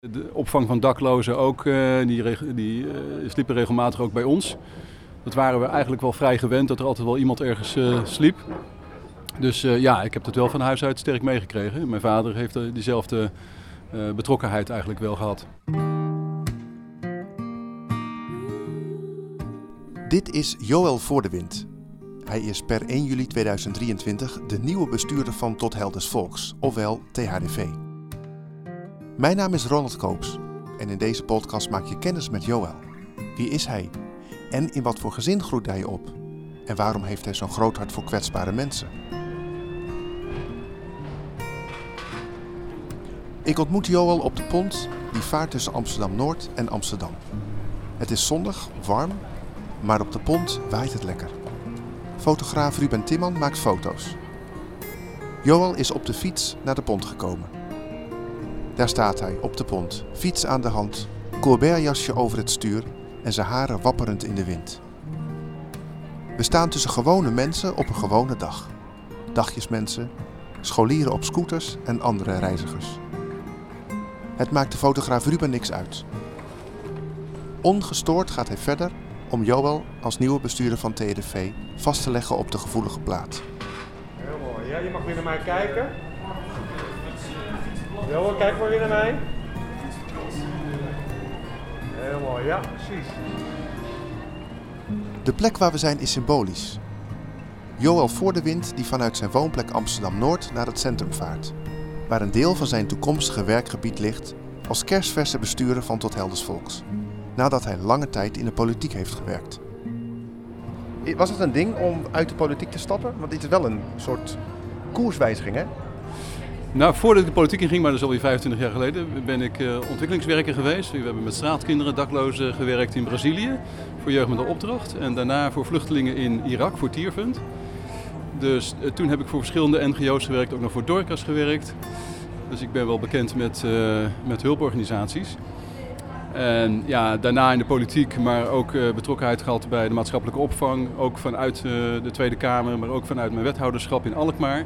De opvang van daklozen ook, die sliepen regelmatig ook bij ons. Dat waren we eigenlijk wel vrij gewend, dat er altijd wel iemand ergens sliep. Dus ik heb dat wel van huis uit sterk meegekregen. Mijn vader heeft diezelfde betrokkenheid eigenlijk wel gehad. Dit is Joël Voordewind. Hij is per 1 juli 2023 de nieuwe bestuurder van Tot Heil des Volks, ofwel THDV. Mijn naam is Ronald Koops en in deze podcast maak je kennis met Joël. Wie is hij? En in wat voor gezin groeit hij op? En waarom heeft hij zo'n groot hart voor kwetsbare mensen? Ik ontmoet Joël op de pont die vaart tussen Amsterdam-Noord en Amsterdam. Het is zonnig, warm, maar op de pont waait het lekker. Fotograaf Ruben Timman maakt foto's. Joël is op de fiets naar de pont gekomen. Daar staat hij op de pont, fiets aan de hand, Colbert-jasje over het stuur en zijn haren wapperend in de wind. We staan tussen gewone mensen op een gewone dag. Dagjesmensen, scholieren op scooters en andere reizigers. Het maakt de fotograaf Ruben niks uit. Ongestoord gaat hij verder om Joël als nieuwe bestuurder van THDV vast te leggen op de gevoelige plaat. Heel mooi. Ja, je mag weer naar mij kijken. Joël, kijk maar weer naar mij. Heel mooi, ja, precies. De plek waar we zijn is symbolisch. Joël Voordewind die vanuit zijn woonplek Amsterdam-Noord naar het centrum vaart, waar een deel van zijn toekomstige werkgebied ligt als kersverse bestuurder van Tot Heil des Volks, nadat hij lange tijd in de politiek heeft gewerkt. Was het een ding om uit de politiek te stappen? Want dit is wel een soort koerswijziging, hè? Nou, voordat ik de politiek in ging, maar dat is alweer 25 jaar geleden, ben ik ontwikkelingswerker geweest. We hebben met straatkinderen, daklozen gewerkt in Brazilië voor Jeugd met een Opdracht. En daarna voor vluchtelingen in Irak voor Tearfund. Dus toen heb ik voor verschillende NGO's gewerkt, ook nog voor Dorcas gewerkt. Dus ik ben wel bekend met hulporganisaties. En ja, daarna in de politiek, maar ook betrokkenheid gehad bij de maatschappelijke opvang. Ook vanuit de Tweede Kamer, maar ook vanuit mijn wethouderschap in Alkmaar.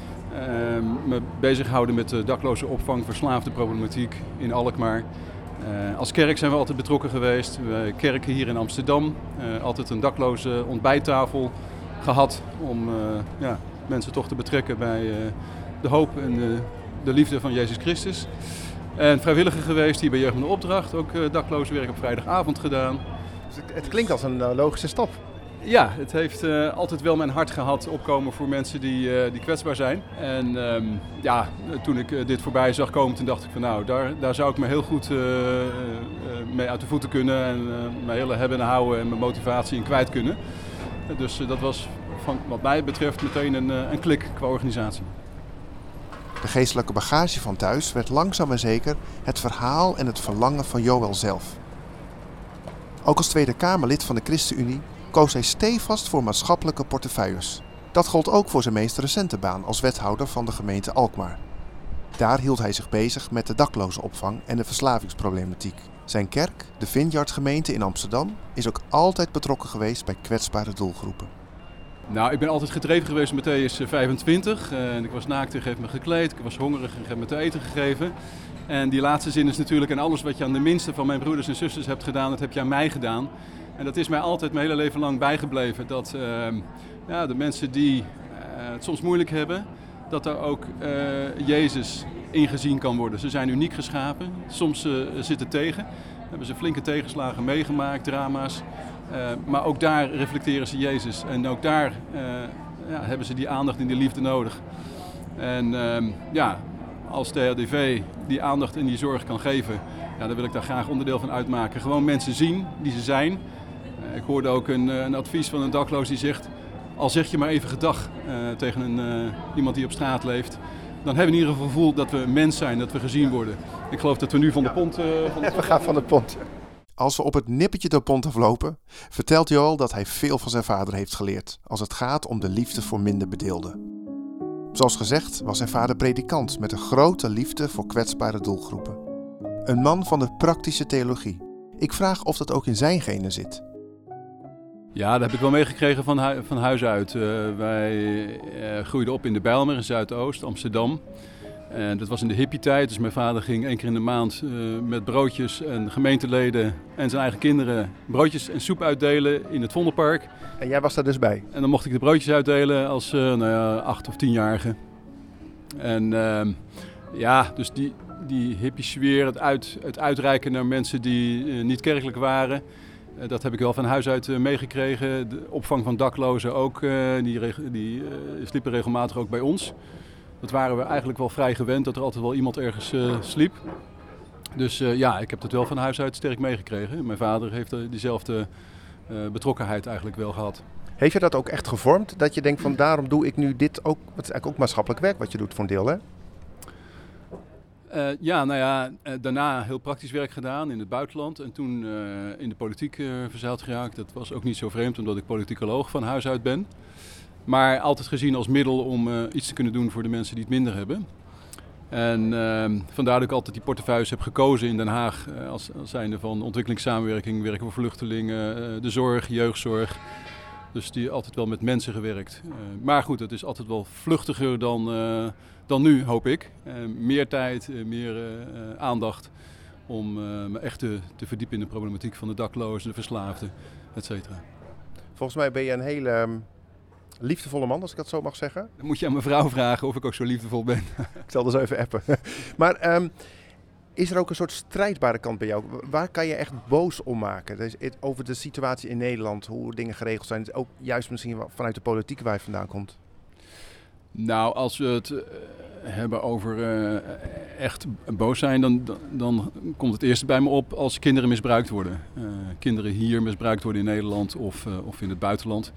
Me bezighouden met de dakloze opvang, verslaafde problematiek in Alkmaar. Als kerk zijn we altijd betrokken geweest. Wij kerken hier in Amsterdam. Altijd een dakloze ontbijttafel gehad om mensen toch te betrekken bij de hoop en de liefde van Jezus Christus. En vrijwilliger geweest hier bij Jeugd met een Opdracht. Ook dakloze werk op vrijdagavond gedaan. Dus het klinkt als een logische stap. Ja, het heeft altijd wel mijn hart gehad opkomen voor mensen die kwetsbaar zijn. En toen ik dit voorbij zag komen, toen dacht ik van nou, daar zou ik me heel goed mee uit de voeten kunnen. En mijn hele hebben en houden en mijn motivatie in kwijt kunnen. Dus dat was van wat mij betreft meteen een klik qua organisatie. De geestelijke bagage van thuis werd langzaam maar zeker het verhaal en het verlangen van Joël zelf. Ook als Tweede Kamerlid van de ChristenUnie koos hij stevast voor maatschappelijke portefeuilles. Dat gold ook voor zijn meest recente baan als wethouder van de gemeente Alkmaar. Daar hield hij zich bezig met de daklozenopvang en de verslavingsproblematiek. Zijn kerk, de Vineyard gemeente in Amsterdam, is ook altijd betrokken geweest bij kwetsbare doelgroepen. Nou, ik ben altijd gedreven geweest met Mattheüs 25. En ik was naakt en geef me gekleed. Ik was hongerig en geef me te eten gegeven. En die laatste zin is natuurlijk, en alles wat je aan de minste van mijn broeders en zusters hebt gedaan, dat heb je aan mij gedaan. En dat is mij altijd mijn hele leven lang bijgebleven. Dat de mensen die het soms moeilijk hebben, dat daar ook Jezus ingezien kan worden. Ze zijn uniek geschapen. Soms zitten tegen. Hebben ze flinke tegenslagen meegemaakt, drama's. Maar ook daar reflecteren ze Jezus. En ook daar hebben ze die aandacht en die liefde nodig. En als THDV die aandacht en die zorg kan geven, dan wil ik daar graag onderdeel van uitmaken. Gewoon mensen zien die ze zijn. Ik hoorde ook een advies van een dakloos die zegt, al zeg je maar even gedag tegen iemand die op straat leeft, dan hebben we in ieder geval het gevoel dat we een mens zijn, dat we gezien worden. Ik geloof dat we nu van de pont... We gaan van de pont. Als we op het nippertje door pont aflopen, vertelt Joël dat hij veel van zijn vader heeft geleerd als het gaat om de liefde voor minder bedeelden. Zoals gezegd was zijn vader predikant met een grote liefde voor kwetsbare doelgroepen. Een man van de praktische theologie. Ik vraag of dat ook in zijn genen zit. Ja, dat heb ik wel meegekregen van huis uit. Wij groeiden op in de Bijlmer in Zuidoost, Amsterdam. En dat was in de hippie-tijd, dus mijn vader ging 1 keer in de maand met broodjes en gemeenteleden en zijn eigen kinderen broodjes en soep uitdelen in het Vondelpark. En jij was daar dus bij? En dan mocht ik de broodjes uitdelen als 8 of 10-jarige. En dus die hippie-sfeer, het uitreiken naar mensen die niet kerkelijk waren, dat heb ik wel van huis uit meegekregen. De opvang van daklozen ook, die sliepen regelmatig ook bij ons. Dat waren we eigenlijk wel vrij gewend, dat er altijd wel iemand ergens sliep. Dus ik heb dat wel van huis uit sterk meegekregen. Mijn vader heeft diezelfde betrokkenheid eigenlijk wel gehad. Heeft je dat ook echt gevormd? Dat je denkt van daarom doe ik nu dit ook. Het is eigenlijk ook maatschappelijk werk wat je doet voor een deel, hè? Daarna heel praktisch werk gedaan in het buitenland. En toen in de politiek verzeild geraakt. Dat was ook niet zo vreemd omdat ik politicoloog van huis uit ben. Maar altijd gezien als middel om iets te kunnen doen voor de mensen die het minder hebben. En vandaar dat ik altijd die portefeuilles heb gekozen in Den Haag. Als zijnde van ontwikkelingssamenwerking, werken voor vluchtelingen, de zorg, jeugdzorg. Dus die altijd wel met mensen gewerkt. Maar goed, het is altijd wel vluchtiger dan nu, hoop ik. Meer tijd, meer aandacht om me echt te verdiepen in de problematiek van de daklozen, de verslaafden, et cetera. Volgens mij ben je een hele liefdevolle man, als ik dat zo mag zeggen. Dan moet je aan mijn vrouw vragen of ik ook zo liefdevol ben. Ik zal dus even appen. Maar is er ook een soort strijdbare kant bij jou? Waar kan je echt boos om maken? Dus over de situatie in Nederland, hoe dingen geregeld zijn. Ook juist misschien vanuit de politiek waar je vandaan komt. Nou, als we het hebben over echt boos zijn, dan komt het eerste bij me op als kinderen misbruikt worden. Kinderen hier misbruikt worden in Nederland of in het buitenland.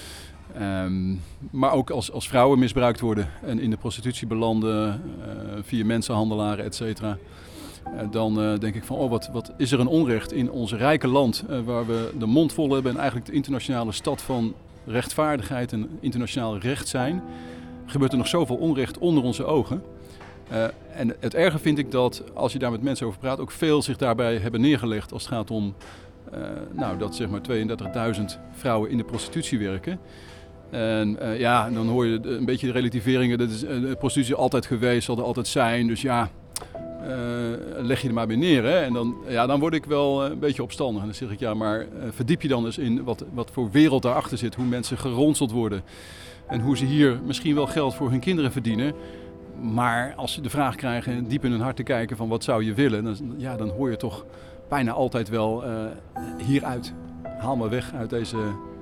Maar ook als vrouwen misbruikt worden en in de prostitutie belanden via mensenhandelaren, et cetera. Dan denk ik van, wat is er een onrecht in ons rijke land waar we de mond vol hebben en eigenlijk de internationale stad van rechtvaardigheid en internationaal recht zijn. Gebeurt er nog zoveel onrecht onder onze ogen. En het erge vind ik dat als je daar met mensen over praat, ook veel zich daarbij hebben neergelegd als het gaat om dat zeg maar 32.000 vrouwen in de prostitutie werken. En dan hoor je een beetje de relativeringen. Dat is de prostitutie altijd geweest, zal er altijd zijn. Dus leg je er maar weer neer. Hè? En dan word ik wel een beetje opstandig. En dan zeg ik, maar verdiep je dan eens in wat voor wereld daarachter zit. Hoe mensen geronseld worden. En hoe ze hier misschien wel geld voor hun kinderen verdienen. Maar als ze de vraag krijgen diep in hun hart te kijken van wat zou je willen. Dan hoor je toch bijna altijd wel hieruit. Haal me weg uit deze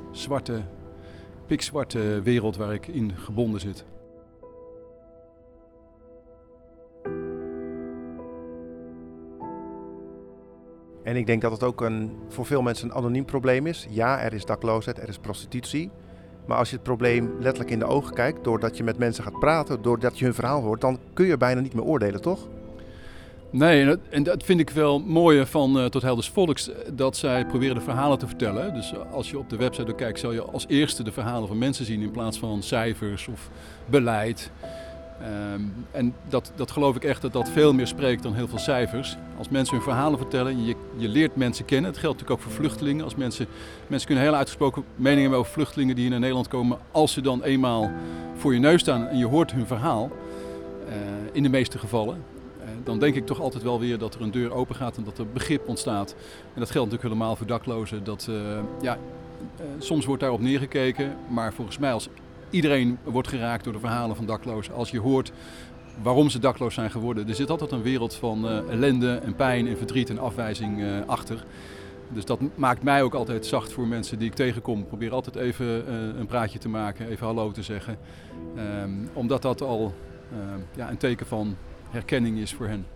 pikzwarte wereld waar ik in gebonden zit. En ik denk dat het ook voor veel mensen een anoniem probleem is. Ja, er is dakloosheid, er is prostitutie. Maar als je het probleem letterlijk in de ogen kijkt, doordat je met mensen gaat praten, doordat je hun verhaal hoort, dan kun je bijna niet meer oordelen, toch? Nee, en dat vind ik wel mooi van Tot Heil des Volks, dat zij proberen de verhalen te vertellen. Dus als je op de website kijkt, zal je als eerste de verhalen van mensen zien in plaats van cijfers of beleid. En dat geloof ik echt dat veel meer spreekt dan heel veel cijfers. Als mensen hun verhalen vertellen, je leert mensen kennen. Het geldt natuurlijk ook voor vluchtelingen. Als mensen kunnen heel uitgesproken meningen hebben over vluchtelingen die hier naar Nederland komen. Als ze dan eenmaal voor je neus staan en je hoort hun verhaal, in de meeste gevallen, dan denk ik toch altijd wel weer dat er een deur open gaat en dat er begrip ontstaat. En dat geldt natuurlijk helemaal voor daklozen. Soms wordt daarop neergekeken, maar volgens mij als iedereen wordt geraakt door de verhalen van daklozen. Als je hoort waarom ze dakloos zijn geworden. Er zit altijd een wereld van ellende en pijn en verdriet en afwijzing achter. Dus dat maakt mij ook altijd zacht voor mensen die ik tegenkom. Ik probeer altijd even een praatje te maken, even hallo te zeggen. Omdat dat al een teken van herkenning is voor hen.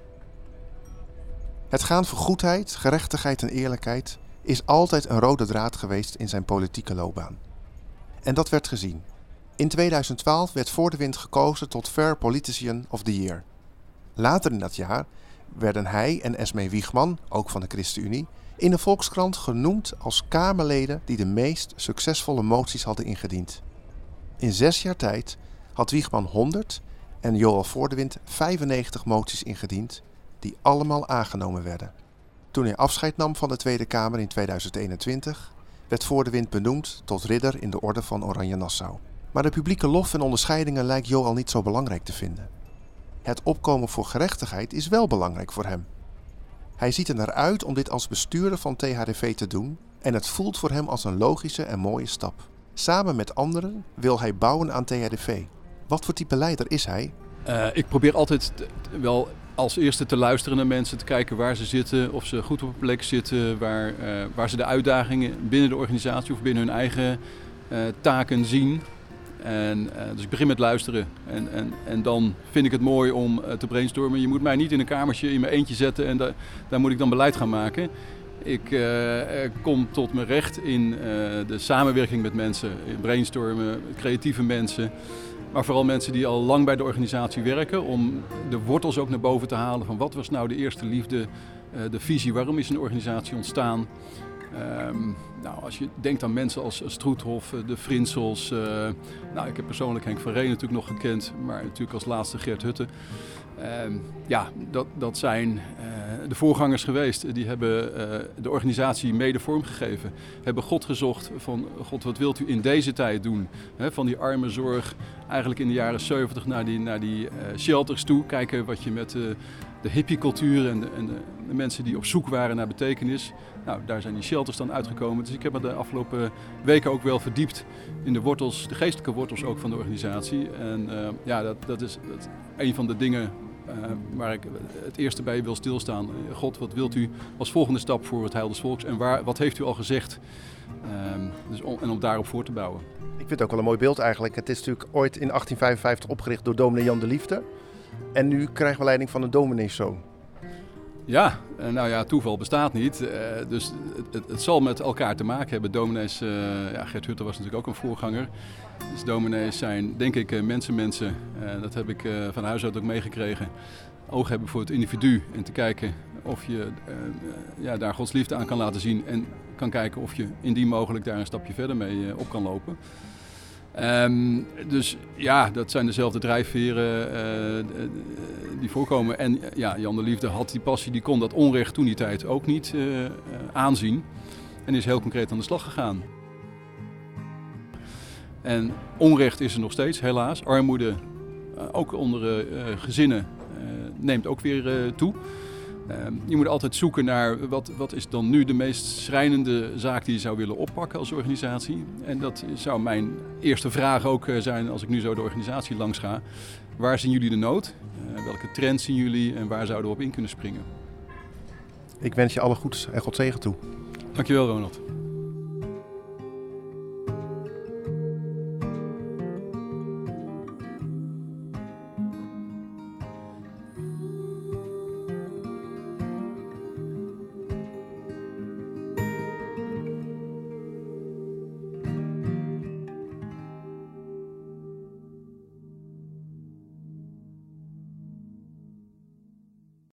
Het gaan voor goedheid, gerechtigheid en eerlijkheid is altijd een rode draad geweest in zijn politieke loopbaan. En dat werd gezien. In 2012 werd Voordewind gekozen tot Fair Politician of the Year. Later in dat jaar werden hij en Esmee Wiegman, ook van de ChristenUnie, in de Volkskrant genoemd als Kamerleden die de meest succesvolle moties hadden ingediend. In 6 jaar tijd had Wiegman 100 en Joël Voordewind 95 moties ingediend, die allemaal aangenomen werden. Toen hij afscheid nam van de Tweede Kamer in 2021, werd Voordewind benoemd tot ridder in de Orde van Oranje Nassau. Maar de publieke lof en onderscheidingen lijkt Joël niet zo belangrijk te vinden. Het opkomen voor gerechtigheid is wel belangrijk voor hem. Hij ziet er naar uit om dit als bestuurder van THDV te doen en het voelt voor hem als een logische en mooie stap. Samen met anderen wil hij bouwen aan THDV. Wat voor type leider is hij? Ik probeer altijd wel als eerste te luisteren naar mensen, te kijken waar ze zitten, of ze goed op een plek zitten, waar ze de uitdagingen binnen de organisatie of binnen hun eigen taken zien. Dus ik begin met luisteren en dan vind ik het mooi om te brainstormen. Je moet mij niet in een kamertje in mijn eentje zetten en daar moet ik dan beleid gaan maken. Ik kom tot mijn recht in de samenwerking met mensen, in brainstormen, creatieve mensen. Maar vooral mensen die al lang bij de organisatie werken, om de wortels ook naar boven te halen van wat was nou de eerste liefde, de visie, waarom is een organisatie ontstaan. Als je denkt aan mensen als Stroethof, de Frinsels. Ik heb persoonlijk Henk van Reen natuurlijk nog gekend, maar natuurlijk als laatste Geert Hutte. Dat zijn de voorgangers geweest. Die hebben de organisatie mede vormgegeven. Hebben God gezocht van God, wat wilt u in deze tijd doen? Van die armenzorg eigenlijk in de jaren 70 naar die shelters toe. Kijken wat je met de hippiecultuur en de mensen die op zoek waren naar betekenis. Nou, daar zijn die shelters dan uitgekomen. Dus ik heb me de afgelopen weken ook wel verdiept in de wortels, de geestelijke wortels ook van de organisatie. En dat is een van de dingen waar ik het eerste bij wil stilstaan. God, wat wilt u als volgende stap voor het heil des volks en wat heeft u al gezegd? Om daarop voor te bouwen. Ik vind het ook wel een mooi beeld eigenlijk. Het is natuurlijk ooit in 1855 opgericht door dominee Jan de Liefde. En nu krijgen we leiding van een domineeszoon. Ja, toeval bestaat niet. Dus het zal met elkaar te maken hebben. Dominees, Gert Hutte was natuurlijk ook een voorganger. Dus dominees zijn, denk ik, mensen. Dat heb ik van huis uit ook meegekregen. Oog hebben voor het individu en te kijken of je daar Gods liefde aan kan laten zien. En kan kijken of je indien mogelijk daar een stapje verder mee op kan lopen. Dat zijn dezelfde drijfveren die voorkomen. En Jan de Liefde had die passie, die kon dat onrecht toen die tijd ook niet aanzien. En is heel concreet aan de slag gegaan. En onrecht is er nog steeds, helaas. Armoede, ook onder gezinnen, neemt ook weer toe. Je moet altijd zoeken naar wat is dan nu de meest schrijnende zaak die je zou willen oppakken als organisatie. En dat zou mijn eerste vraag ook zijn als ik nu zo de organisatie langs ga. Waar zien jullie de nood? Welke trends zien jullie en waar zouden we op in kunnen springen? Ik wens je alle goeds en God zegen toe. Dankjewel, Ronald.